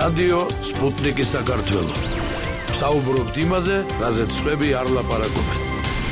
რადიო სპუტნიკი საქართველო. საუბრობთ იმაზე, რაზეც სხვები არ ლაპარაკობენ.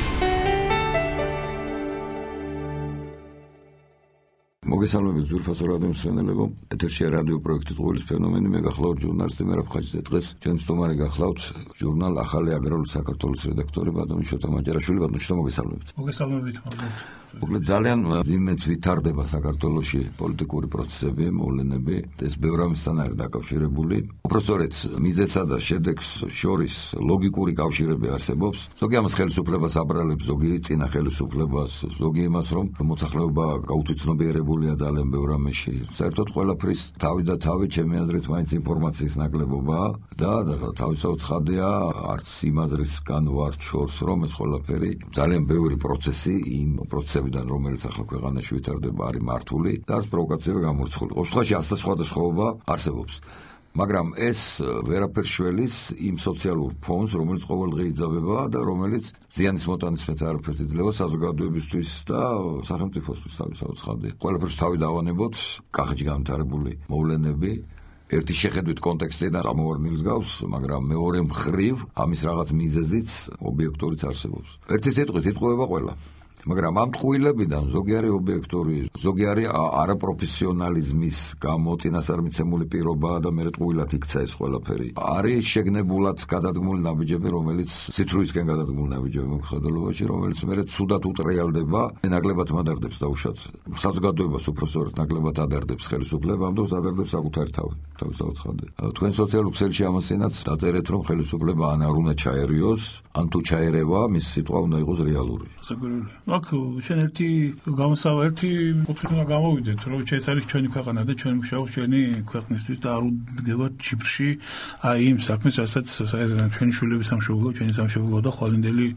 მოგესალმებით ძვირფასო რადიო მსმენელებო, ეთერშია რადიო პროექტი „წყვილის ფენომენი“. მე გახლავთ ჟურნალისტი მერაბ ხაჯიძე. დღეს ჩვენს სტუმარი გახლავთ ჟურნალ ახალი აგრარული საქართველოს რედაქტორი ბატონი შოთა მაჯარაშვილი. ბატონო შოთა, მოგესალმებით. მოგესალმებით. მოკლედ ძალიან ძიმეთ ვითარდება საქართველოში პოლიტიკური პროცესები, მოვლენები, ეს ბევრ ამისთანაა დაკავშირებული. უпростоრეთ მიზეზსა და შედეგს შორის ლოგიკური კავშირები არსებობს. ზოგი ამას ხელისუფლებას აბრალებს, ზოგი წინა ხელისუფლებას, ზოგი იმას, რომ მოსახლეობა გაუთვითცნობიერებულია ძალიან ბევრ ამაში. საერთოდ ყველაფრის თავი და თავი, ჩემი აზრით, მაინც ინფორმაციის ნაკლებობაა და თავისთავად ცხადია, არც იმ აზრისგან ვარ შორს, რომ ეს ყველაფერი ძალიან ბევრი პროცესი იმ პროცესებიდან, რომელიც ახლა ქვეყანაში ვითარდება, არის მართული და არც პროვოკაციები გამორჩეული. ყოველთვის ასთა სხვადასხვაობა არსებობს. მაგრამ ეს ვერაფერს შველის იმ სოციალურ ფონს, რომელიც ყოველდღე იძაბება და რომელიც ზიანის მოტანისმეც არაფერს იძლევა საზოგადოებისთვის და სახელმწიფოსთვის თავისთავად ცხადია. ყველაფერს თავი დავანებოთ, კახეთში განვითარებული მოვლენები ერთი შეხედვით კონტექსტიდან ამოვარდნილს გავს, მაგრამ მეორე მხრივ ამის რაღაც მიზეზიც, ობიექტურიც არსებობს. ერთი სიტყვით იტყუება ყველა. მაგრამ ამ ტყუილებიდან ზოგი არის ობიექტური, ზოგი არის არაპროფესიონალიზმის გამო წინასწარმიცემული პირობაა და მე ტყუილად იქცა ეს ყველაფერი. არის შეგნებულად გადადგმული ნაბიჯები, რომელიც ცითრუისკენ გადადგმული ნაბიჯები მოხდელობაში, რომელიც მე ცუდად უტრიალდება, ნაკლებად მადარდებს დაუშვათ საზოგადოებას, უпростоრეთ ნაკლებად ადარდებს ხელისუფლებამ და ადარდებს საკუთარ თავისთავად ცხადია. თქვენ სოციალურ ქსელში ამასინაც დაწერეთ, რომ ხელისუფლება ან არ უნდა ჩაერიოს, ან თუ ჩაერევა, მის სიტყვა უნდა იყოს რეალური. აქ ჩვენ ერთი გამოსავალი კუთხით უნდა გამოვიდეთ, რომ ეს არის ჩვენი ქვეყანა და ჩვენ მუშაობთ ჩვენი ქვეყნისთვის და არ უდგებათ ჩიფრში აი იმ საქმეს, რასაც ჩვენი შვილები სამშობლო, ჩვენი სამშობლო და ხვალინდელი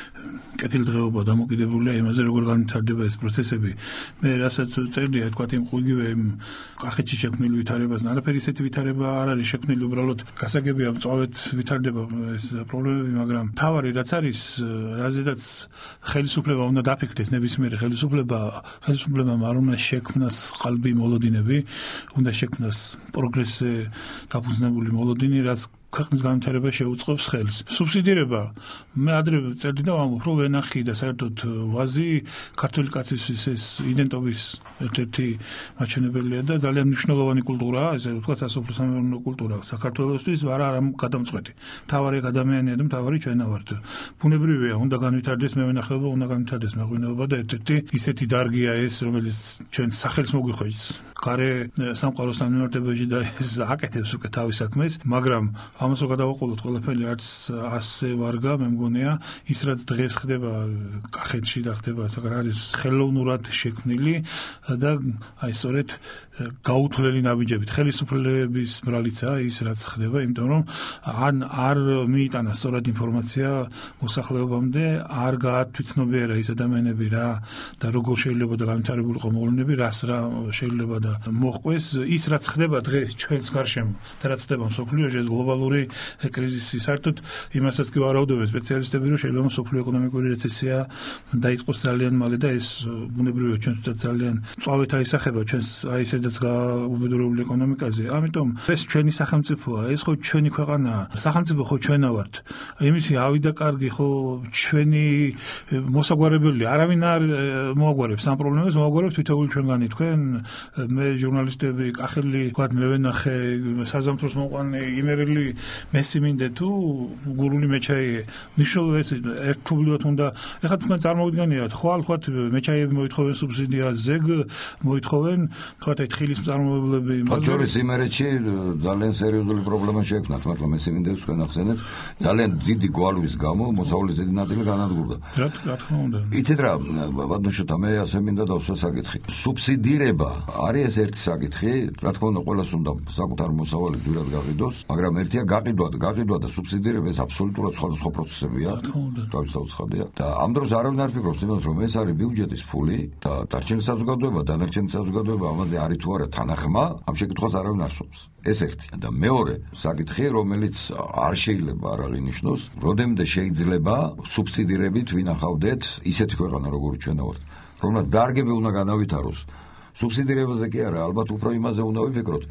კეთილდღეობა დამოკიდებულია იმაზე, როგორ განვითარდება ეს პროცესები. მე რასაც წერდია, თქვა იმ ყვიგივე კახეთში შექმნილი ვითარებასთან არაფერი ისეთი ვითარება არ არის შექმნილი, უბრალოდ გასაგებია მწვავედ ვითარდება ეს პრობლემები, მაგრამ თავარი რაც არის, რაზედაც ხელისუფლება უნდა დაფიქრდეს, ნებისმიერი ხელისუფლებამ არ უნდა შექმნას ყალბი მოლოდინები, უნდა შექმნას პროგრესზე დაფუძნებული მოლოდინი, რაც ქვეყნის განვითარებას შეუწყობს ხელს. სუბსიდირება, მე ადრე წერდი და ვამბობ, რომ ვენახი და საერთოდ ვაზი ქართული კაცისთვის ეს იდენტობის ერთ-ერთი მაჩვენებელია და ძალიან მნიშვნელოვანი კულტურაა, ესე ვთქვათ, სასოფლო-სამეურნეო კულტურა საქართველოსთვის არა გადამწყვეტი. მთავარი ადამიანია და მთავარი ჩვენა ვართ. ბუნებრივია, უნდა განვითარდეს მევენახეობა, უნდა განვითარდეს მეღვინეობა და ერთ-ერთი ისეთი დარგია ეს, რომელიც ჩვენ სახელს მოგვიხვეჭს. გარე სამყაროსთან მიმართებაში და ეს აკეთებს უკვე თავის საქმეს, მაგრამ ამას რო გადავაყოლოთ ყველაფერი არც ასე ვარგა, მე მგონია ის რაც დღეს ხდება კახეთში და ხდება არის ხელოვნურად შექმნილი და აი სწორედ გაუთვლელი ნაბიჯებით ხელისუფლების ბრალიცაა ის რაც ხდება, იმიტომ რომ ან არ მიიტანა სწორად ინფორმაცია მოსახლეობამდე, არ გაათვითცნობიერა ის ადამიანები რა და როგორ შეიძლება და განვითარებულიყო მოვლენები, რას რა შეიძლება და მოყვეს ის რაც ხდება დღეს ჩვენს გარშემო და რაც ხდება მსოფლიოში გლობალური კრიზისი. საერთოდ იმასაც კი ვარაუდობენ სპეციალისტები, რომ შეიძლება მსოფლიო ეკონომიკური რეცესია დაიწყოს ძალიან მალე და ეს ბუნებრივია ჩვენთვის ძალიან მწვავედ აისახება ჩვენს აი ესედაც გაუბედურებული ეკონომიკაზე. ამიტომ ეს ჩვენი სახელმწიფოა, ეს ხო ჩვენი ქვეყანაა. სახელმწიფო ხო ჩვენა ვართ. იმისი ავიდა კარგი ხო ჩვენი მოსაგვარებელი არავინ არ მოაგვარებს ამ პრობლემას, მოაგვარებს თითოეული ჩვენგანი. თქვენ მე ჟურნალისტები, კახელი, თქვათ მე ვენახე საზამთროს მოყვანე იმერელი მესიმინდე თუ გურული მეჩაიე მნიშვნელოვანი ერთობლივად უნდა ეხლა თქვენ წარმოვიდგენიათ ხვალ თქვათ მეჩაიები მოითხოვენ სუბსიდიას, ზეგ მოითხოვენ თქვათ აი თხილის მწარმოებლები ფაქტორის იმერეთში ძალიან სერიოზული პრობლემა შეექმნათ, მართლა მესიმინდებს თქვენ ახსენეთ ძალიან დიდი გვალვის გამო მოსავლის დიდი ნაწილი განადგურდა. რა თქმა უნდა. იცით რა, ბატონო შოთა, მე ასე მინდა დავსვა საკითხი. სუბსიდირება არის ეს ერთი საკითხი, რა თქმა უნდა ყველას უნდა საკუთარ მოსავალი ძირად გაყიდოს, მაგრამ ერთია გაყიდვა და სუბსიდირება ეს აბსოლუტურად სხვადასხვა პროცესებია. თავისთავად ცხადია. და ამ დროს არავინ არ ფიქრობს იმას, რომ ეს არის ბიუჯეტის ფული და დარჩენილი საზოგადოება ამაზე არის თუ არა თანახმა, ამ შეკითხვას არავინ არ სვამს. ეს ერთი. და მეორე საკითხი, რომელიც არ შეიძლება არ აღინიშნოს, როდემდე შეიძლება სუბსიდირებით ვინახავდეთ ისეთი ქვეყანა როგორ ჩვენა ვართ, რომელსაც დარგები უნდა განავითაროს. სუბსიდირებაზე კი არა, ალბათ უფრო იმაზე უნდა ვიფიქროთ,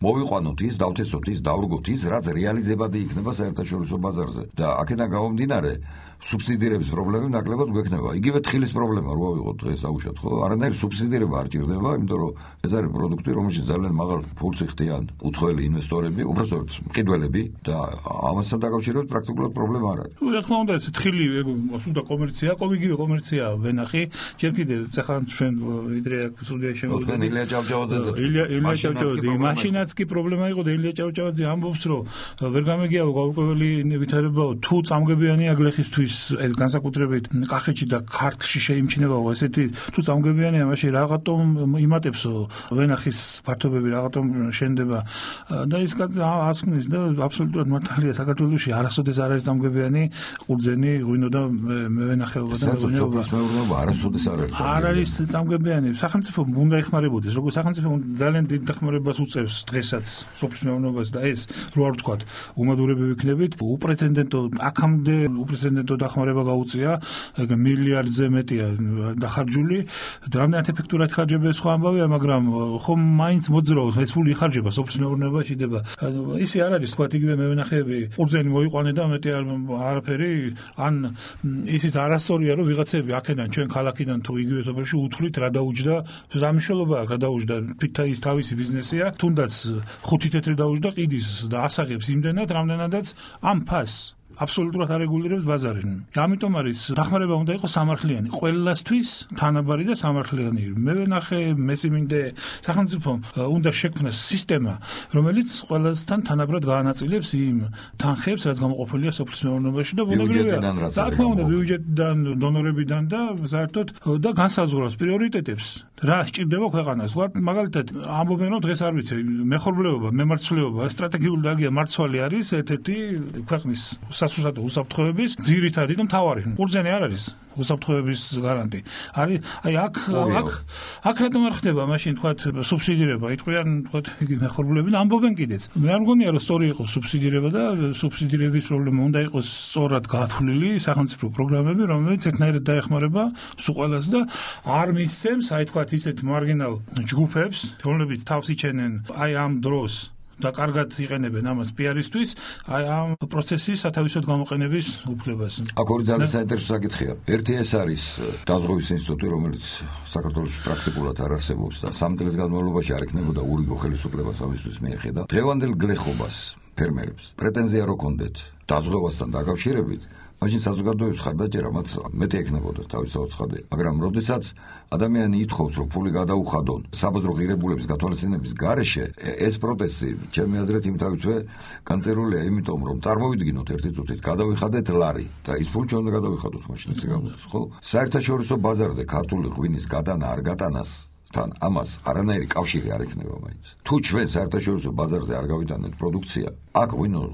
მოვიყვანოთ ის, დავთესოთ ის, დავრგოთ ის, რაც რეალიზებადი იქნება საერთაშორისო ბაზარზე. და აქედან გამომდინარე, სუბსიდირების პრობლემა ნაკლებად გვექნება. იგივე თხილის პრობლემა რო ავიღოთ დღეს აუშვათ, ხო? არანაირი სუბსიდირება არ ჭირდება, იმიტომ რომ ეს არის პროდუქტი, რომელშიც ძალიან მაღალ ფულს იხდიან უცხოელი ინვესტორები, უბრალოდ მყიდველები და ამასთან დაკავშირებით პრაქტიკულად პრობლემა არ არის. რა თქმა უნდა, ეს თხილი სუდა კომერცია, იგივე კომერცია ვენახი. ჯერ კიდევ ახლა ჩვენ ვიდრე სუდიაში შემოვიდა. ილია ჭავჭავაძე. ილია ჭავჭავაძე. მაშინაც კი პრობლემა იყო და ილია ჭავჭავაძე ამბობს, რომ ვერ გამეგიაო გაურკვეველი ვითარებაო თუ წამგებიანია გლეხისთვის ეს განსაკუთრებით კახეთში და ქართლში შეიმჩნევაო ესეთი თუ წამგებიანია მაშინ რაღაცომ იმატებსო ვენახის ფართობები რაღაცომ შენდება და ის ასკნის და აბსოლუტურად მართალია საქართველოში არასოდეს არ არის წამგებიანი ყურძენი ღვინო და მევენახეობა და მეურნეობა არასოდეს არ არის წამგებიანი სახელმწიფო უნდა ეხმარებოდეს როგორც სახელმწიფო ძალიან დიდ დახმარებას უწევს დღესაც სოფლის მეურნეობას და ეს რო არ ვთქვათ უმადურები ვიქნებით უპრეცედენტო აქამდე უპრეცედენტო დახმარება გაუწია მილიარდზე მეტია დახარჯული რამდენად ეფექტურად ხარჯება სხვა ამბავია მაგრამ ხომ მაინც მოძრაობს ეს ფული იხარჯება სოფლის მეურნეობაში დება ისე არ არის თქვა იგივე მევენახეები ყურძენი მოიყვანე და მეტი არაფერი ან ისიც არასწორია რომ ვიღაცები აქედან ჩვენ ქალაქიდან თუ იგივე სოფელში უთვლით რა დაუჯდა რა მნიშვნელობა აქვს რა დაუჯდა თვითონ ის თავისი ბიზნესია თუნდაც 5 თეთრი დაუჯდა ყიდის და ასაღებს იმდენად რამდენადაც ამ ფასს აბსოლუტურად არეგულირებს ბაზარი. ამიტომ არის დახმარება უნდა იყოს სამართლიანი. ყველასთვის თანაბარი და სამართლიანი. მე ვენახე მესიმინდე სახელმწიფომ უნდა შექმნას სისტემა, რომელიც ყველასთან თანაბრად გაანაწილებს იმ თანხებს, რაც გამოყოფილია სოფლის მეურნეობაში და ბუნებრივია. რა თქმა უნდა, ბიუჯეტიდან, დონორებიდან და საერთოდ და განსაზღვრავს პრიორიტეტებს. რა სჭირდება ქვეყანას? მაგალითად, ამბობენ რომ დღეს არ ვიცი, მეხორბლეობა, მემარცვლეობა, სტრატეგიული დაგია მარცვალი არის ერთ-ერთი ქვეყნის სასუსტო უსაფრთხოების ძირითადი და მთავარი. ყურძენი არ არის უსაფრთხოების გარანტი. არის აი აქ რატომ არ ხდება მაშინ თქვა სუბსიდირება? იტყვიან თქვა იგი მეხორბლეები და ამბობენ კიდეც. მე არ მგონია რომ სწორი იყოს სუბსიდირება და სუბსიდირების პრობლემა უნდა იყოს სწორად გათვლილი სახელმწიფო პროგრამები, რომელიც ერთნაირად დაეხმარება სულ ყველას და არ მისცემს აი თქვა ისეთ მარგინალ ჯგუფებს, რომლებიც თავს იჩენენ აი ამ დროს და კარგად იყენებენ ამას პიარისთვის, აი ამ პროცესის სათავისოდ გამოყენების უფლებას. აქ ორი ძალიან საინტერესო საკითხია. ერთი ეს არის დაზღვევის ინსტიტუტი, რომელიც საქართველოში პრაქტიკულად არ არსებობს და 3 წლის განმავლობაში არ ექნებოდა ურიგო ხელისუფლებას ამისთვის მიეხედა. დღევანდელ გლეხობას ფერმერებს პრეტენზია რო კონდეთ დაზღვევასთან დაკავშირებით, მაშინ საზოგადოების ხარდაჭერა მათ მეტი ექნებოდა თავისთავად ცხადია. მაგრამ როდესაც ადამიანი ითხოვს, რომ ფული გადაუხადონ საბაზრო ღირებულების გათვალისწინების გარეშე, ეს პროტესტი, ჩემი აზრით, იმთავითვე განწერულია, იმიტომ რომ წარმოვიდგინოთ ერთი წუთით, გადავიხადეთ ლარი და ის ფული ჩვენ უნდა გადავიხადოთ მაშინ ესე გამოდის, ხო? საერთაშორისო ბაზარზე ქართული ღვინის გადანა არ გატანას თან ამას არანაირი კავშირი არ ექნება მაინც. თუ ჩვენ საერთაშორისო ბაზარზე არ გავიტანეთ პროდუქცია, აქ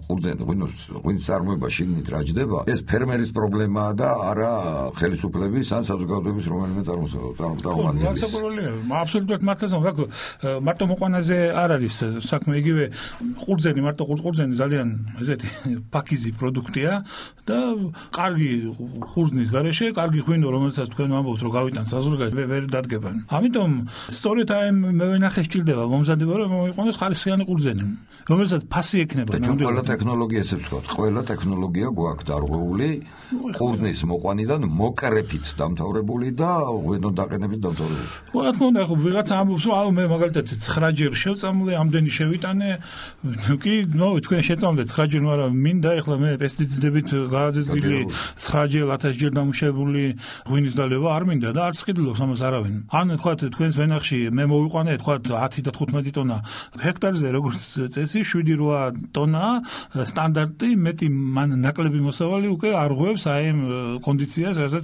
ღვინის წარმოება შიგნით რა ჯდება, ეს ფერმერის პრობლემაა და არა ხელისუფლების ან საზოგადოების რომელიმე წარმომადგენლის. აბსოლუტურად მართლაც მარტო მოყვანაზე არ არის საქმე იგივე ყურძენი, მარტო ყურძენი ძალიან ესეთი პაკიზი პროდუქტია და კარგი ხურზნის გარეშე, კარგი ღვინო, რომელსაც თქვენ ამბობთ, რომ გავიტან საზოგადოებრივ ვერ დადგებან. ამიტომ სწორედ აი მევენახე სჭირდება მომზადება რომ მოიყვანოს ხალხიანი ყურძენი, რომელსაც ფასი ექნება. და ჩვენ ყველა ტექნოლოგია ესე ვთქვათ, ყველა ტექნოლოგია გვაქვს დარღვეული ყურძნის მოყვანიდან მოკრეფით დამთავრებული და ღვინო დაყენებით დამთავრებული. რა თქმა უნდა, ხო ვიღაცა ამბობს, რომ აუ მე მაგალითად 9 ჯერ შევწამლე, ამდენი შევიტანე, კი, თქვენ შეწამლეთ 9 ჯერ, მაგრამ მინდა ეხლა მე პესტიციდებით გააზრებული 9 ჯერ 1000 ჯერ დამუშავებული ღვინის დალევა არ მინდა და არც ყიდულობს ამას არავინ. ან თქვა თქვენს ვენახში მე მოვიყვანე თქვა 10 და 15 ტონა ჰექტარზე როგორც წესი 7-8 ტონა სტანდარტი მეტი მან ნაკლები მოსავალი უკვე არ ღვევს აი ამ კონდიციას რასაც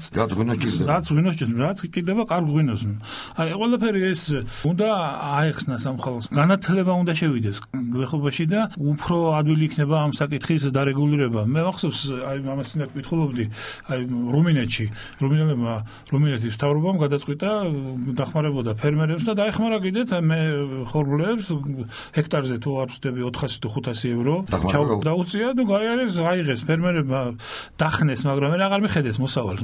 რაც კიდევა კარგ ღვინოს. აი ყველაფერი ეს უნდა აეხსნას ამ ხალხს. განათლება უნდა შევიდეს გლეხობაში და უფრო ადვილი იქნება ამ საკითხის დარეგულირება. მე მახსოვს აი ამასინად ვკითხულობდი აი რუმინეთში რუმინელებმა რუმინეთის მთავრობამ გადაწყვიტა დახმარებოდა ფერმერებს და დაეხმარა კიდეც მე ხორბლებს ჰექტარზე თუ არ ვწდები 400 თუ 500 евро დაუწია და გაიარეს აიღეს ფერმერებმა დახნეს მაგრამ მე აღარ მიხედეს მოსავალს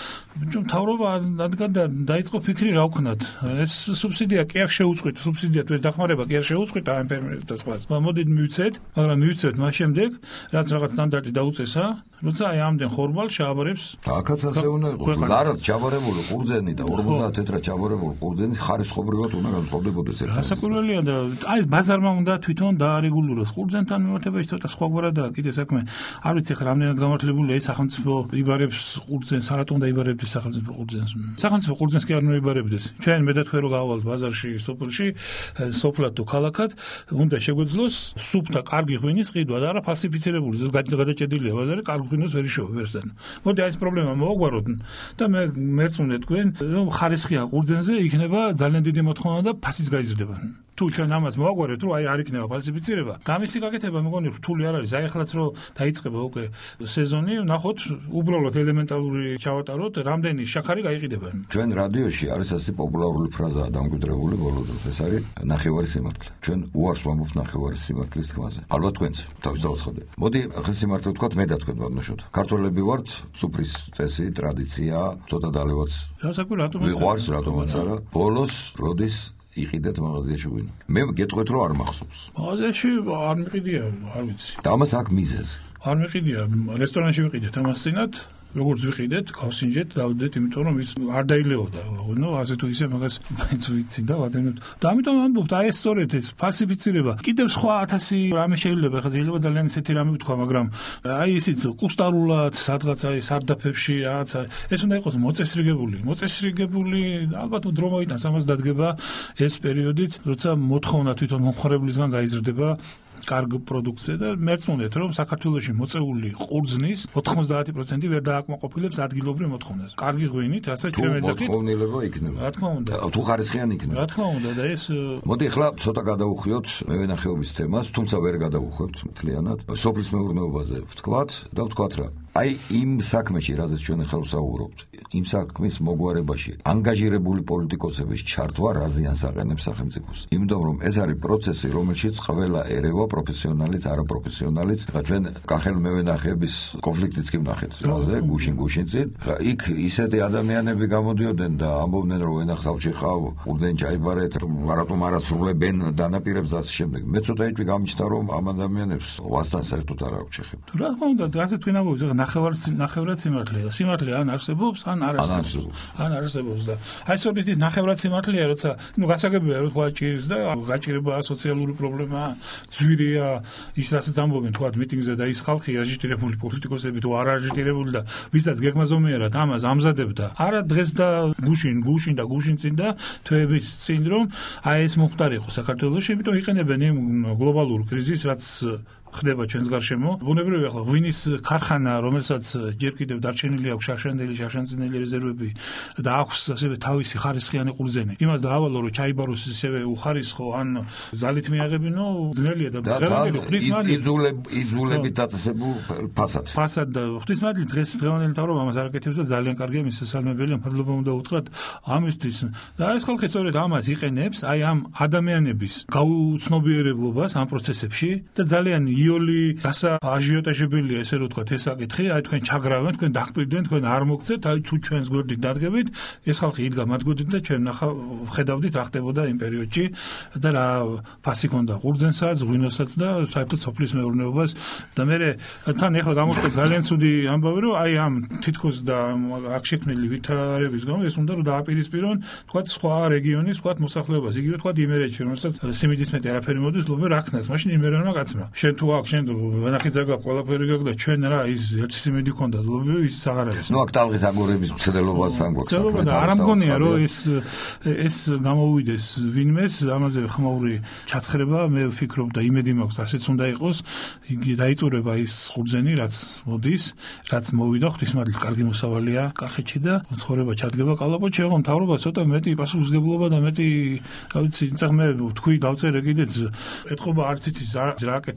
მთავრობა ადგა და დაიწყო ფიქრი რა ვქნათ ეს სუბსიდია კი არ შეუწყვით სუბსიდია თუ ეს დახმარება კი არ შეუწყვით ამ ფერმერებს და სხვას მოდით მივცეთ მაგრამ მივცეთ მას შემდეგ რაც რაღაც სტანდარტი დაუწესა როცა აი ამდენ ხორბალ ჩააბარებს აქაც ასე უნდა იყოს ლარად ჩაბარებული ყურძენი და 50 თეთრად ჩაბარებული ყურძენი ხარისხობრივად უნდა განსხვავდებოდეს ერთმანეთს გასაკვირველია და აი ბაზარმა უნდა თვითონ დაარეგულიროს ყურძენთან მიმართებაში ცოტა სხვაგვარადაა კიდე საქმე არ ვიცი ხა რამდენად გამართლებულია ეს სახელმწიფო იბარებს ყურძენს არათუ უნდა იბარებდეს სახელმწიფო ყურძენს სახელმწიფო ყურძენს კი არ უნდა იბარებდეს ჩვენ მე და თქვენ რო გავალთ ბაზარში სოფელში სოფლად თუ ქალაქად უნდა შეგვეძლოს სუფთა კარგი ღვინის ყიდვა და არა ფალსიფიცირებული გადაჭედილია ბაზარი კარგი ღვინოს ვერ იშოვე ვერსად მოდი აი ეს პრობლემა მოვაგვაროთ და მე მერწმუნე თქვენ რომ ხარისხია ყურძენზე იქნება ძალიან დიდი მოთხოვნა და ფასიც გაიზრდება თუ ჩვენ ამას მოვაგვარებთ რომ აი არ იქნება ფალსიფიცირება და მისი გაკეთება მეგონი რთული არ არის აი ახლაც რომ დაიწყება უკვე სეზონი ნახოთ უბრალოდ ელემენტარული ჩავატაროთ რამდენი შაქარი გაიყიდება ჩვენ რადიოში არის ასე პოპულარული ფრაზაა დამკვიდრებული ბოლო დროს ეს არის ნახევარი სიმართლე ჩვენ უარს ვამბობთ ნახევარი სიმართლის თქმაზე ალბათ თქვენც თავის დაუცხადე მოდი ახლა სიმართლე ვთქვათ მე და თქვენ ბატონიშოთ ქართველები ვართ სუფრის წესი ტრადიცია ცოტა დალევაც ვიყვარს რატომაც არა ბოლოს როდის იყიდეთ მაღაზიაში ღვინო. მე გეტყვით რომ არ მახსოვს. მაღაზიაში არ მიყიდია, არ ვიცი. და ამას აქ მიზეზი. არ მიყიდია, რესტორანში ვიყიდეთ ამას წინათ. როგორც ვიყიდეთ, გავსინჯეთ, დავდეთ, იმიტომ რომ ის არ დაილეოდა. ნუ ასე თუ ისე მაგას მაინც ვიცი და ვადენოთ. და ამიტომ ამბობთ, აი ეს სწორედ ეს ფალსიფიცირება. კიდევ სხვა 1000 რამე შეიძლება, ხა შეიძლება ძალიან ისეთი რამე ვთქვა, მაგრამ აი ისიც კუსტარულად, სადღაც აი სარდაფებში რაღაცა ეს უნდა იყოს მოწესრიგებული, ალბათ დრო მოიტანს ამას დადგება ეს პერიოდიც, როცა მოთხოვნა თვითონ მომხმარებლისგან გაიზრდება კარგ პროდუქციაზე და მერწმუნეთ რომ საქართველოში მოწეული ყურძნის 90% ვერ დააკმაყოფილებს ადგილობრივ მოთხოვნას. კარგი ღვინით, რასაც ჩვენ ეძახით. მოთხოვნილება იქნება. რა თქმა უნდა. თუ ხარისხიანი იქნება. რა თქმა უნდა და ეს მოდი ახლა ცოტა გადავუხიოთ მევენახეობის თემას, თუმცა ვერ გადავუხვევთ მთლიანად. სოფლის მეურნეობაზე ვთქვათ და ვთქვათ რა. აი იმ საქმეში, რაზეც ჩვენ ახლა ვსაუბრობთ, იმ საქმის მოგვარებაში ანგაჟირებული პოლიტიკოსების ჩართვა რა ზიანს აყენებს სახელმწიფოს. იმიტომ რომ ეს არის პროცესი, რომელშიც ყველა ერევა პროფესიონალიც, არაპროფესიონალიც, ხა ჩვენ კახელ მევენახეების კონფლიქტიც კი ვნახეთ, რაზე გუშინ-გუშინწინ. იქ ისეთი ადამიანები გამოდიოდნენ და ამბობდნენ რომ ვენახსავში ხავ, ურდენ ჩაიბარეთ, რატომ არასრულებენ დანაპირებს და ასე შემდეგ. მე ცოტა ეჭვი გამიჩნდა რომ ამ ადამიანებს ვასთან საერთოდ არ აქვს შეხება. რა თქმა უნდა, ასე თქვენ ამბობთ, ნახევრად სიმართლეა. სიმართლე ან არსებობს, ან არ არსებობს. ან არსებობს და აი სწორედ ის ნახევრად სიმართლეა, როცა ნუ გასაგებია რომ თქვა ჭირს და გაჭირებაა სოციალური პრობლემაა, ძვირია ის რასაც ამბობენ თქვა მიტინგზე და ის ხალხი აჟიტირებული პოლიტიკოსები თუ არ აჟიტირებული და ვისაც გეგმაზომიერად ამას ამზადებდა. არა დღეს და გუშინ წინ და თვეების წინ რომ აი ეს მომხდარიყო საქართველოში, იმიტომ იყენებენ იმ გლობალურ კრიზისს, რაც ხდება ჩვენს გარშემო. ბუნებრივია ახლა ღვინის ქარხანა, რომელსაც ჯერ კიდევ დარჩენილი აქვს შარშანწინელი რეზერვები და აქვს ასევე თავისი ხარისხიანი ყურძენი. იმას დაავალო რომ ჩაიბაროს ისევე უხარისხო ან ზალით მიაღებინო, ძნელია და დღევანდელი ღვთისმადლი იძულებით დაწესებულ ფასად. ფასად და ღვთისმადლი დღევანდელი მთავრობა ამას არაკეთებს და ძალიან კარგია მის შესალმებელია, მადლობა უნდა უთხრათ ამისთვის. და ეს ხალხი სწორედ ამას იყენებს, აი ამ ადამიანების გაუცნობიერებლობას ამ პროცესებში და ძალიან იოლი გასააჟიოტაჟებელია ესე რომ ვთქვათ ეს საკითხი, აი თქვენ ჩაგრავენ, თქვენ დაგპირდნენ, თქვენ არ მოგცეთ, აი თუ ჩვენს გვერდით დადგებით, ეს ხალხი იდგა მათ გვერდით და ჩვენ ხედავდით რა ხდებოდა იმ პერიოდში და რა ფასი ქონდა ყურძენსაც, ღვინოსაც და საერთოდ სოფლის მეურნეობას და მე თან ეხლა გამოხდა ძალიან ცუდი ამბავი რომ აი ამ თითქოს და აქ შექმნილი ვითარების გამო ეს უნდა რომ დააპირისპირონ ვთქვათ სხვა რეგიონის ვთქვათ მოსახლეობას, იგივე ვთქვათ იმერეთში, რომელსაც სიმინდის მეტი არაფერი მოდის, ლობე რა ქნას, მაშინ იმერენმა კაცმა. შენ თუ აქ შენ ვენახიძე გაქვს ყველაფერი გაქვს და ჩვენ რა ის ერთი სიმინდი ქონდა, ლობე ის აღარ არის. ნუ აქ ტალღის აგორების მცდელობასთან გვაქვს საქმე. და არ ამგონია რომ ეს გამოვიდეს ვინმეს ამაზე ხმაური ჩაცხრება, მე ვფიქრობ და იმედი მაქვს ასეც უნდა იყოს, იგი დაიწურება ის ყურძენი, რაც მოდის, რაც მოვიდა ღვთისმადლით კარგი მოსავალია კახეთში და ცხოვრება ჩადგება კალაპოტში, ხო მთავრობა ცოტა მეტი პასუხისმგებლობა და მეტი რა ვიცი, წაღმე თქვი დავწერე კიდეც ეთყობა არც იცის რა აკეთოს და როგორ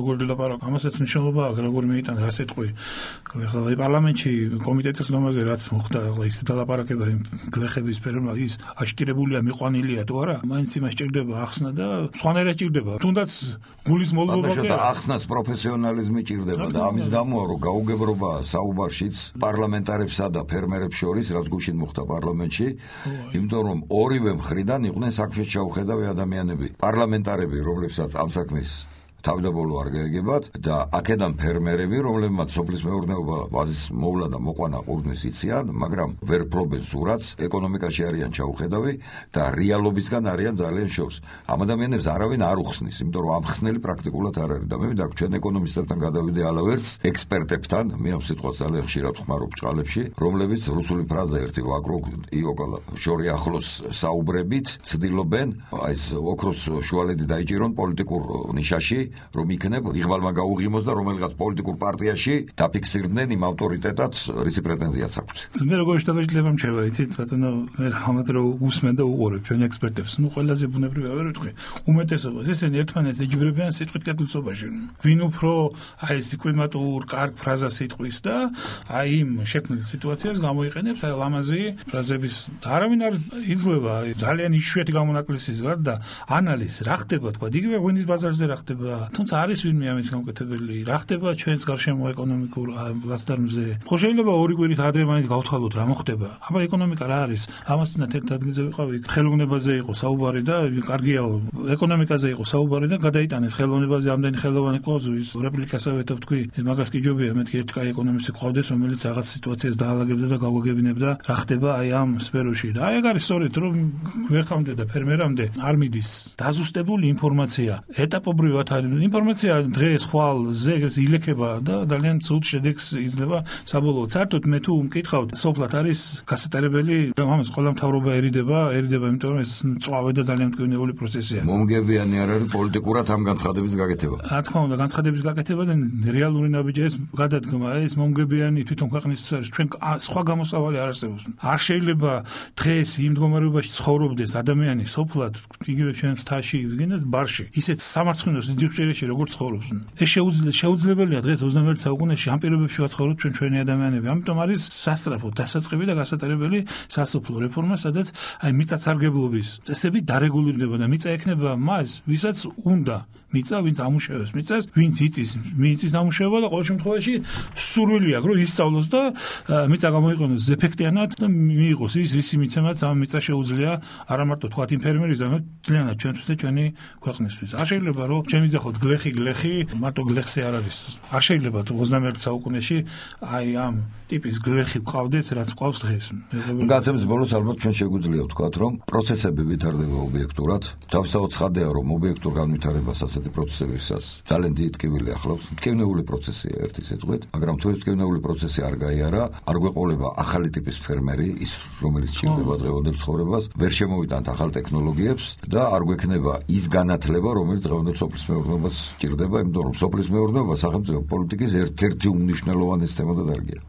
როგორ ლაპარაკ, ამასაც მნიშვნელობა აქვს, როგორ მეიტან რა სიტყვი. ახლა პარლამენტში კომიტეტის ნომაზე რაც მოხდა, ახლა ის დალაპარაკება იმ გლეხების სფეროა, ის აშკირებულია, მიყვანილია თუ არა, მაინც იმას ჭირდება ახსნა და სხვანაირად ჭირდება. თუნდაც გულის მოლდობა კი არა. ახსნას პროფესიონალიზმი ჭირდება და ამის გამოა რომ გაუგებრობა საუბარშიც პარლამენტარებსა და ფერმერებს შორის, რაც გუშინ მოხდა პარლამენტში, იმიტომ რომ ორივე მხრიდან იყვნენ საქმეს ჩაუხედავი ადამიანები. პარლამენტარები, რომლებსაც ამ საქმის თავდაბოლო არ გაეგებათ და აქედან ფერმერები, რომლებმაც სოფლის მეურნეობა ბაზის მოვლა და მოყვანა ყურძნის იციან, მაგრამ ვერ ფლობენ სურათს, ეკონომიკაში არიან ჩაუხედავი და რეალობისგან არიან ძალიან შორს. ამ ადამიანებს არავინ არ უხსნის, იმიტომ რომ ამ ხსნელი პრაქტიკულად არ არის და მე მინდა ჩვენ ეკონომისტებთან გადავიდე ალავერც ექსპერტებთან, მე ამ სიტყვას ძალიან ხშირად ხმარობ ჭყალებში, რომლებიც რუსული ფრაზა ერთი ვაკრო იოკალა შორი ახლოს საუბრებით ცდილობენ აი ეს ოქროს შუალედი დაიჭირონ პოლიტიკურ ნიშაში რომ იქნებ იღბალმა გაუღიმოს და რომელიღაც პოლიტიკურ პარტიაში დაფიქსირდნენ იმ ავტორიტეტად, რისი პრეტენზიაც აქვთ. მე როგორ შევეძლება მჩება, იცით, ბატონო, მე ამათ რო უსმენ და უყურებ ჩვენ ექსპერტებს. ნუ ყველაზე ბუნებრივია ვერ ვიტყვი. უმეტესობას ესენი ერთმანეთს ეჯიბრებიან სიტყვით კეთილსობაში. ვინ უფრო აი ეს კლიმატურ კარგ ფრაზას იტყვის და აი იმ შექმნილ სიტუაციას გამოიყენებს აი ლამაზი ფრაზების. არავინ არ იძლევა ძალიან იშვიათი გამონაკლისის გარდა ანალიზს რა ხდება, თქვა, იგივე ღვინის ბაზარზე რა ხდება. თუმცა არის ვინმე ამის გამკეთებელი. რა ხდება ჩვენს გარშემო ეკონომიკურ პლატფორმებზე. ხო შეიძლება ორი კვირით ადრე მაინც გავთვალოთ რა მოხდება. აბა ეკონომიკა რა არის? ამასთან ერთ ადგილზე ვიყავი, ხელოვნებაზე იყო საუბარი და კარგიაო, ეკონომიკაზე იყო საუბარი და გადაიტანეს ხელოვნებაზე ამდენი ხელოვანი ყავს, ის რეპლიკასავე თქვი, მაგას კი ჯობია, მეთქი ერთ კაი ეკონომისტი ყავდეს, რომელიც რაღაც სიტუაციას დაალაგებდა და გავაგებინებდა, რა ხდება აი ამ სფეროში. და აი ეგ არის სწორედ რომ გვეხამდე და ფერმერამდე არ მიდის დაზუსტებული ინფორმაცია. ეტაპობრივად ინფორმაცია დღეს ხვალ ზეგს ილექება და ძალიან ცუდ შედეგს იძლევა საბოლოოდ. საერთოდ მე თუ მკითხავთ, სოფლად არის გასატარებელი, ამას ყველა მთავრობა ერიდება, იმიტომ რომ ეს მწვავე და ძალიან მტკივნეული პროცესია. მომგებიანი არ არის პოლიტიკურად ამ განცხადების გაკეთება. რა თქმა უნდა, განცხადების გაკეთება და რეალური ნაბიჯი ეს გადადგმა, ეს მომგებიანი თვითონ ქვეყნისთვის არის. ჩვენ სხვა გამოსავალი არ არსებობს. არ შეიძლება დღეს იმ მდგომარეობაში ცხოვრობდეს ადამიანი სოფლად, იგივე ჩვენს მთაში, ვიგენას ბარში. ისეთ სამარცხინოს ძირჭერეში როგორ ცხოვრობს. ეს შეუძლებელია დღეს 21 საუკუნეში ამ პირობებში ვაცხოვროთ ჩვენი ადამიანები. ამიტომ არის სასწრაფო დასაწყები და გასატარებელი სასოფლო რეფორმა, სადაც აი მიწათსარგებლობის წესები დარეგულირდება და მიწა ექნება მას, ვისაც უნდა მიწა, ვინც ამუშავებს მიწას, ვინც იწის მიწის ამუშავება და ყოველ შემთხვევაში სურვილი აქვს, რომ ისწავლოს და მიწა გამოიყენოს ეფექტიანად და მიიღოს ის რისი მიცემაც ამ მიწა შეუძლია არა მარტო თქვათ იმ ფერმერის, არამედ ძალიანად ჩვენთვის და ჩვენი ქვეყნისთვის. არ შეიძლება რომ ჩემი ძახოთ გლეხი, მარტო გლეხზე არ არის. არ შეიძლება 21 საუკუნეში აი ამ ტიპის გლეხი ყავდეს, რაც ყავს დღეს. გაცემის ბოლოს ალბათ ჩვენ შეგვიძლია ვთქვათ, რომ პროცესები ვითარდება ობიექტურად. თავსაუთ ცხადია, რომ ობიექტურ განვითარებას ასეთი პროცესებისას ძალიან დიდი ტკივილი ახლავს. ტკივნეული პროცესია ერთი სიტყვით, მაგრამ თუ ეს ტკივნეული პროცესი არ გაიარა, არ გვეყოლება ახალი ტიპის ფერმერი, ის რომელიც ჭირდება დღევანდელ ცხოვრებას, ვერ შემოვიტანთ ახალ ტექნოლოგიებს და არ გვექნება ის განათლება, რომელიც დღევანდელ სოფლის მეურნეობას ჭირდება, იმიტომ რომ სოფლის მეურნეობა სახელმწიფო პოლიტიკის ერთ-ერთი უმნიშვნელოვანესი თემა და დარგია.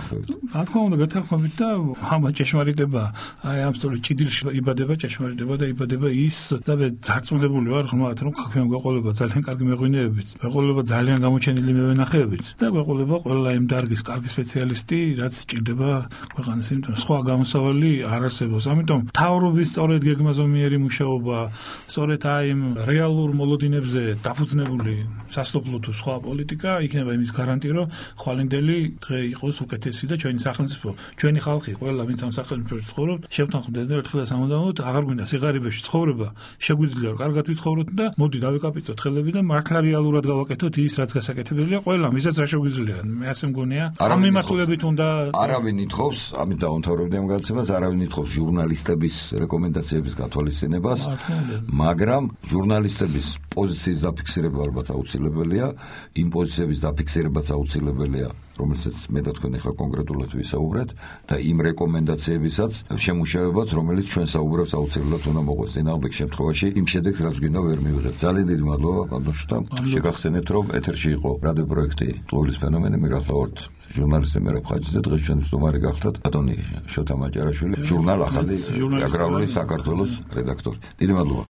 რა თქმა უნდა, გათანხმებით და ამა ჭეშმარიტება, აი ამ სწორედ ჭიდილში იბადება ჭეშმარიტება და იბადება ის და მე ძარცმულებული ვარ ხმათ, რომ ჩვენ გვეყოლება ძალიან კარგი მეღვინეებიც, გვეყოლება ძალიან გამოჩენილი მევენახეებიც და გვეყოლება ყველა იმ დარგის კარგი სპეციალისტი, რაც ჭირდება ქვეყანას, იმიტომ სხვა გამოსავალი არ არსებობს. ამიტომ მთავრობის სწორედ გეგმაზომიერი მუშაობა, სწორედ აი იმ რეალურ მოლოდინებზე დაფუძნებული სასოფლო თუ სხვა პოლიტიკა იქნება იმის გარანტი, რომ ხვალინდელი დღე იყოს უკეთესი და ჩვენი სახელმწიფო, ჩვენი ხალხი, ყველა ვინც ამ სახელმწიფოში ცხოვრობთ, შევთანხმდეთ და ერთხელ სამუდამოდ აღარ გვინდა სიღარიბეში ცხოვრება, შეგვიძლია კარგად ვიცხოვროთ და მოდი დავიკაპიცოთ ხელები და მართლა რეალურად გავაკეთოთ ის, რაც გასაკეთებელია ყველამ, ისაც რა შეგვიძლია. მე ასე მგონია, ამ მიმართულებით უნდა არავინ ითხოვს, ამით დავამთავრებდი ამ გადაცემას, არავინ ითხოვს ჟურნალისტების რეკომენდაციების გათვალისწინებას, მაგრამ ჟურნალისტების პოზიციის დაფიქსირება ალბათ აუცილებელია, იმ პოზიციების დაფიქსირებაც აუცილებელია, რომელსაც მე და თქვენ ახლა კონკრეტულად ვისაუბრეთ და იმ რეკომენდაციებისაც შემუშავებაც, რომელიც ჩვენ საუბრებს აუცილებლად უნდა მოყვეს წინააღმდეგ შემთხვევაში იმ შედეგს, რაც გვინდა ვერ მივიღებთ. ძალიან დიდი მადლობა ბატონშთა. შეგახსენეთ, რომ ეთერში იყო რადიო პროექტი „ლოვლის ფენომენი“, მე გახლავართ ჟურნალისტი მერაბ ხაჯიძე, დღეს ჩვენი სტუმარი გახდათ ბატონი შოთა მაჭარაშვილი, ჟურნალ ახალი აგრარული საქართველოს რედაქტორი. დიდი მადლობა.